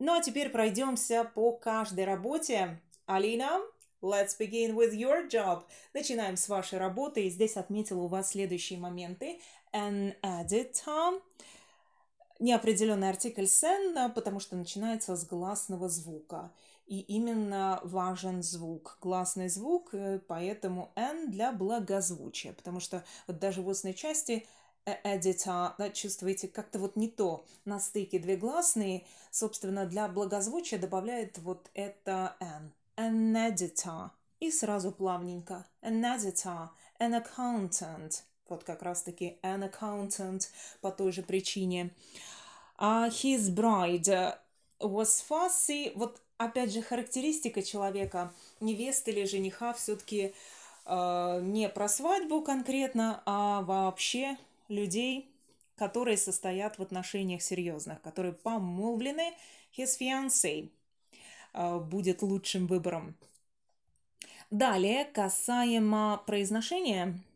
Ну а теперь пройдемся по каждой работе. Алина, let's begin with your job. Начинаем с вашей работы. И здесь отметила у вас следующие моменты. An editor. Неопределенный артикль sen, потому что начинается с гласного звука. И именно важен звук, гласный звук, поэтому n для благозвучия. Потому что вот даже в устной части editor, да, чувствуете, как-то вот не то. На стыке две гласные, собственно, для благозвучия добавляет вот это n. An editor. И сразу плавненько. An editor, an accountant. Вот как раз-таки an accountant по той же причине. His bride was fussy. Вот опять же характеристика человека, невесты или жениха, все-таки не про свадьбу конкретно, а вообще людей, которые состоят в отношениях серьезных, которые помолвлены. His fiancé будет лучшим выбором. Далее, касаемо произношения,